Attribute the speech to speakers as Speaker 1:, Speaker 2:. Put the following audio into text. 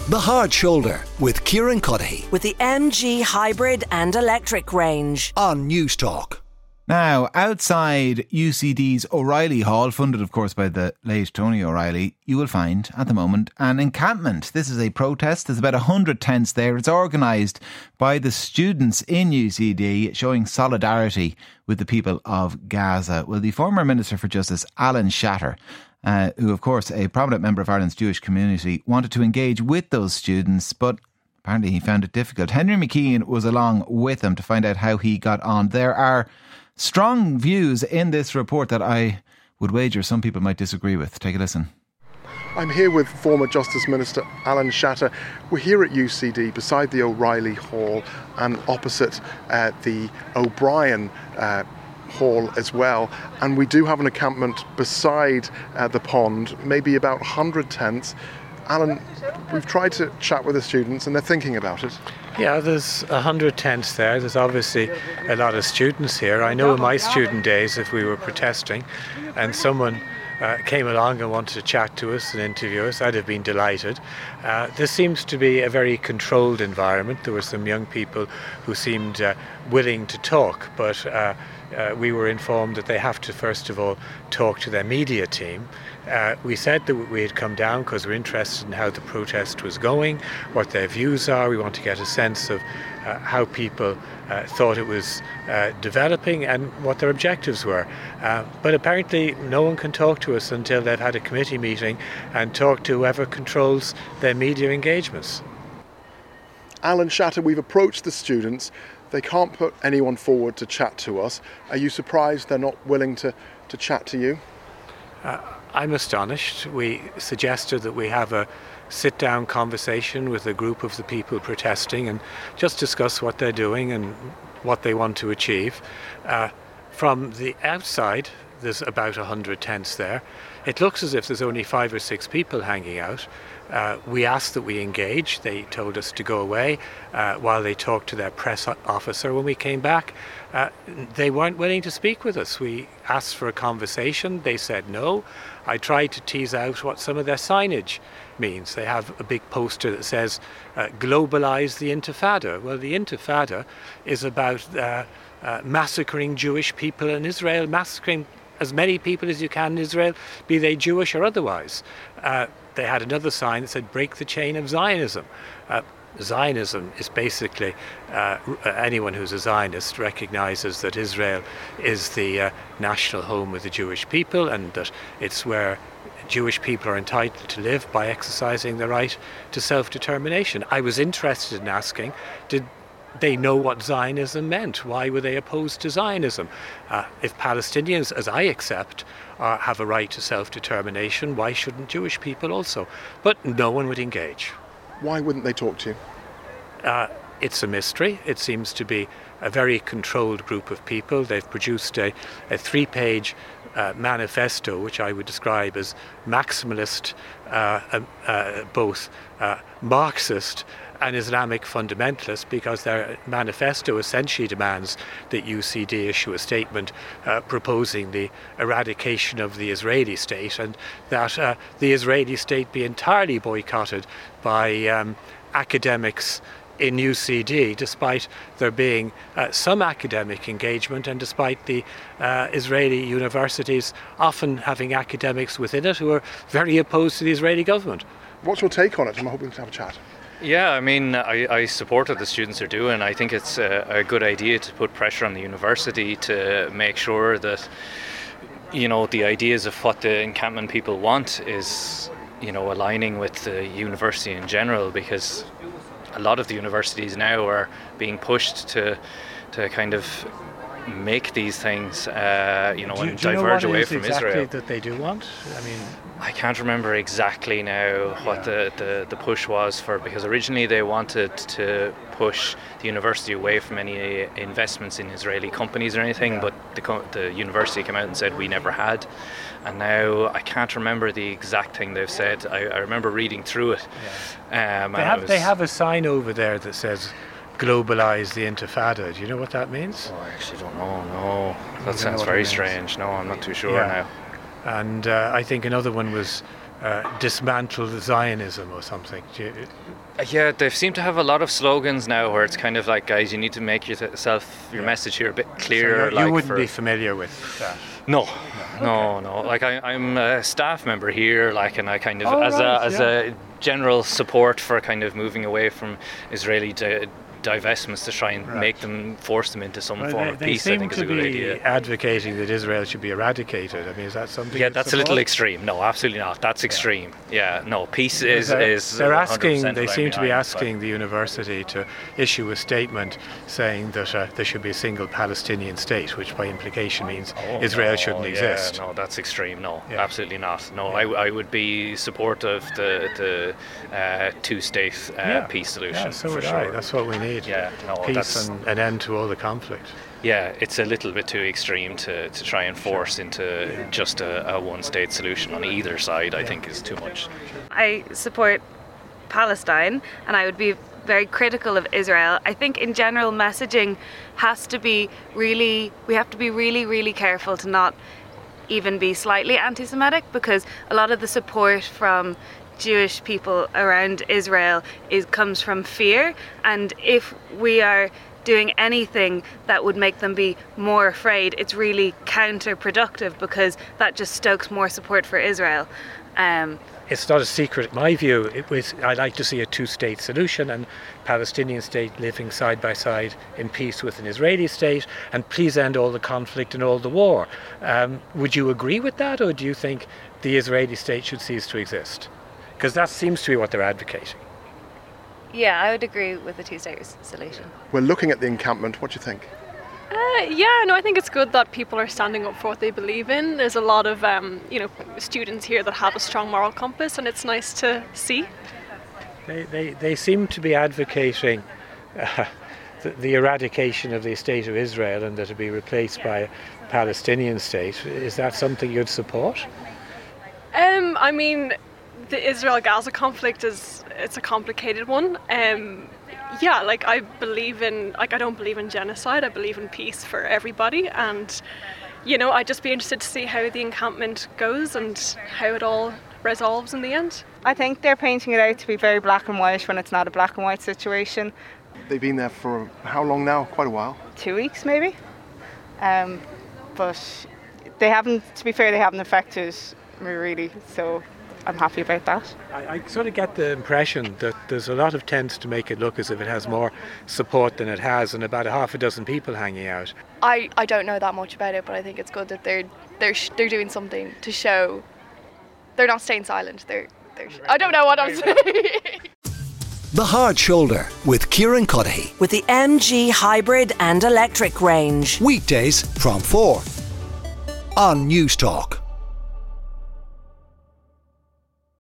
Speaker 1: The Hard Shoulder with Kieran Cuddihy
Speaker 2: with the MG hybrid and electric range
Speaker 1: on News Talk.
Speaker 3: Now, outside UCD's O'Reilly Hall, funded of course by the late Tony O'Reilly, you will find at the moment an encampment. This is a protest. There's about 100 tents there. It's organised by the students in UCD, showing solidarity with the people of Gaza. Well, the former Minister for Justice, Alan Shatter, who of course a prominent member of Ireland's Jewish community, wanted to engage with those students, but apparently he found it difficult. Henry McKean was along with him to find out how he got on. There are strong views in this report that I would wager some people might disagree with. Take a listen.
Speaker 4: I'm here with former Justice Minister Alan Shatter. We're here at UCD beside the O'Reilly Hall and opposite the O'Brien Hall as well. And we do have an encampment beside the pond, maybe about 100 tents. Alan, we've tried to chat with the students and they're thinking about it.
Speaker 5: Yeah, there's 100 tents there. There's obviously a lot of students here. I know in my student days, if we were protesting and someone came along and wanted to chat to us and interview us, I'd have been delighted. This seems to be a very controlled environment. There were some young people who seemed willing to talk, but we were informed that they have to first of all talk to their media team. We said that we had come down because we're interested in how the protest was going, what their views are. We want to get a sense of how people thought it was developing and what their objectives were. But apparently no one can talk to us until they've had a committee meeting and talk to whoever controls their media engagements.
Speaker 4: Alan Shatter, we've approached the students. They can't put anyone forward to chat to us. Are you surprised they're not willing to chat to you?
Speaker 5: I'm astonished. We suggested that we have a sit-down conversation with a group of the people protesting and just discuss what they're doing and what they want to achieve. From the outside, there's about 100 tents there. It looks as if there's only 5 or 6 people hanging out. We asked that we engage. They told us to go away while they talked to their press officer. When we came back, they weren't willing to speak with us. We asked for a conversation. They said no. I tried to tease out what some of their signage means. They have a big poster that says, "Globalize the Intifada." Well, the Intifada is about massacring Jewish people in Israel, massacring as many people as you can in Israel, be they Jewish or otherwise. They had another sign that said, "Break the chain of Zionism." Zionism is basically, anyone who's a Zionist recognises that Israel is the national home of the Jewish people and that it's where Jewish people are entitled to live by exercising the right to self-determination. I was interested in asking, did they know what Zionism meant? Why were they opposed to Zionism? If Palestinians, as I accept, have a right to self-determination, why shouldn't Jewish people also? But no one would engage.
Speaker 4: Why wouldn't they talk to you?
Speaker 5: It's a mystery. It seems to be a very controlled group of people. They've produced a 3-page manifesto, which I would describe as maximalist, both Marxist and Islamic fundamentalist, because their manifesto essentially demands that UCD issue a statement proposing the eradication of the Israeli state and that the Israeli state be entirely boycotted by academics in UCD, despite there being some academic engagement and despite the Israeli universities often having academics within it who are very opposed to the Israeli government.
Speaker 4: What's your take on it? I'm hoping to have a chat.
Speaker 6: Yeah, I mean, I support what the students are doing. I think it's a good idea to put pressure on the university to make sure that, you know, the ideas of what the encampment people want is, you know, aligning with the university in general, because a lot of the universities now are being pushed to kind of make these things, and diverge away from Israel.
Speaker 5: Exactly that they do want? I mean,
Speaker 6: I can't remember exactly now what the push was for, because originally they wanted to push the university away from any investments in Israeli companies or anything, but the university came out and said we never had. And now I can't remember the exact thing they've said. I remember reading through it.
Speaker 5: They have a sign over there that says globalize the Intifada. Do you know what that means?
Speaker 6: Oh, I actually don't know, no. That sounds very strange. No, I'm not too sure now.
Speaker 5: And I think another one was dismantle Zionism or something?
Speaker 6: Yeah, they seem to have a lot of slogans now where it's kind of like, guys, you need to make your message here a bit clearer.
Speaker 5: So you wouldn't be familiar with that?
Speaker 6: No. Like I'm a staff member here, like, and I kind of as a general support for kind of moving away from Israeli divestments to try and force them into some form of peace. I think is a good idea.
Speaker 5: They seem to be advocating that Israel should be eradicated. I mean, is that something?
Speaker 6: Yeah, that's a little extreme. No, absolutely not. That's extreme. Yeah, no, peace is.
Speaker 5: They're asking. They seem to be asking the university to issue a statement saying that there should be a single Palestinian state, which by implication means Israel shouldn't exist.
Speaker 6: No, that's extreme. No, absolutely not. No, I would be supportive of the two-state peace solution.
Speaker 5: Yeah, so
Speaker 6: for
Speaker 5: would
Speaker 6: sure.
Speaker 5: I. That's what we need.
Speaker 6: Yeah, no,
Speaker 5: peace and an end to all the conflict.
Speaker 6: Yeah, it's a little bit too extreme to try and force into just a one-state solution on either side. I think is too much.
Speaker 7: I support Palestine, and I would be very critical of Israel. I think in general messaging has to be we have to be really, really careful to not even be slightly anti-Semitic, because a lot of the support from Jewish people around Israel comes from fear, and if we are doing anything that would make them be more afraid, it's really counterproductive, because that just stokes more support for Israel.
Speaker 5: It's not a secret. In my view, I'd like to see a two-state solution and Palestinian state living side by side in peace with an Israeli state, and please end all the conflict and all the war. Would you agree with that, or do you think the Israeli state should cease to exist? Because that seems to be what they're advocating.
Speaker 7: Yeah, I would agree with the two-state solution.
Speaker 4: We're looking at the encampment. What do you think?
Speaker 8: I think it's good that people are standing up for what they believe in. There's a lot of students here that have a strong moral compass, and it's nice to see.
Speaker 5: They seem to be advocating the eradication of the state of Israel and that it be replaced by a Palestinian state. Is that something you'd support?
Speaker 8: I mean, the Israel-Gaza conflict it's a complicated one. I believe in, I don't believe in genocide. I believe in peace for everybody, and I'd just be interested to see how the encampment goes and how it all resolves in the end.
Speaker 9: I think they're painting it out to be very black and white when it's not a black and white situation.
Speaker 4: They've been there for how long now? Quite a while.
Speaker 9: 2 weeks maybe. But they haven't, to be fair, they haven't affected me really, so I'm happy about that.
Speaker 5: I sort of get the impression that there's a lot of tents to make it look as if it has more support than it has, and about a half a dozen people hanging out.
Speaker 10: I don't know that much about it, but I think it's good that they're doing something to show they're not staying silent. I don't know what I'm saying.
Speaker 1: The Hard Shoulder with Kieran Cuddihy.
Speaker 2: With the MG hybrid and electric range.
Speaker 1: Weekdays from 4 on News Talk.